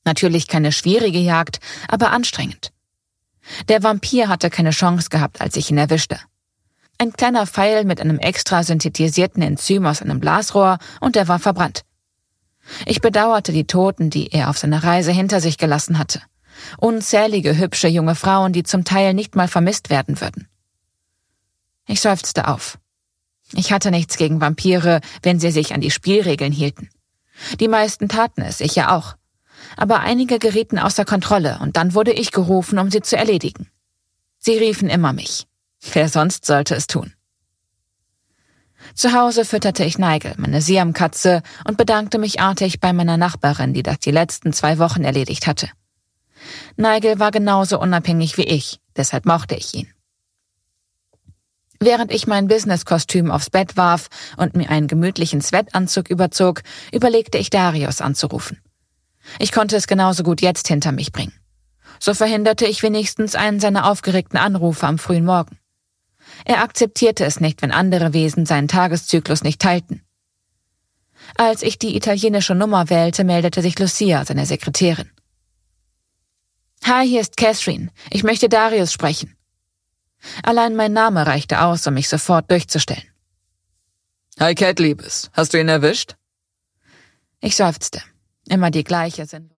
Natürlich keine schwierige Jagd, aber anstrengend. Der Vampir hatte keine Chance gehabt, als ich ihn erwischte. Ein kleiner Pfeil mit einem extra synthetisierten Enzym aus einem Blasrohr und er war verbrannt. Ich bedauerte die Toten, die er auf seiner Reise hinter sich gelassen hatte. Unzählige hübsche junge Frauen, die zum Teil nicht mal vermisst werden würden. Ich seufzte auf. Ich hatte nichts gegen Vampire, wenn sie sich an die Spielregeln hielten. Die meisten taten es, ich ja auch. Aber einige gerieten außer Kontrolle und dann wurde ich gerufen, um sie zu erledigen. Sie riefen immer mich. Wer sonst sollte es tun? Zu Hause fütterte ich Nigel, meine Siamkatze, und bedankte mich artig bei meiner Nachbarin, die das die letzten 2 Wochen erledigt hatte. Nigel war genauso unabhängig wie ich, deshalb mochte ich ihn. Während ich mein Businesskostüm aufs Bett warf und mir einen gemütlichen Sweatanzug überzog, überlegte ich Darius anzurufen. Ich konnte es genauso gut jetzt hinter mich bringen. So verhinderte ich wenigstens einen seiner aufgeregten Anrufe am frühen Morgen. Er akzeptierte es nicht, wenn andere Wesen seinen Tageszyklus nicht teilten. Als ich die italienische Nummer wählte, meldete sich Lucia, seine Sekretärin. »Hi, hier ist Catherine. Ich möchte Darius sprechen.« Allein mein Name reichte aus, um mich sofort durchzustellen. »Hi, Cat, Liebes. Hast du ihn erwischt?« Ich seufzte. Immer die gleiche Sinn.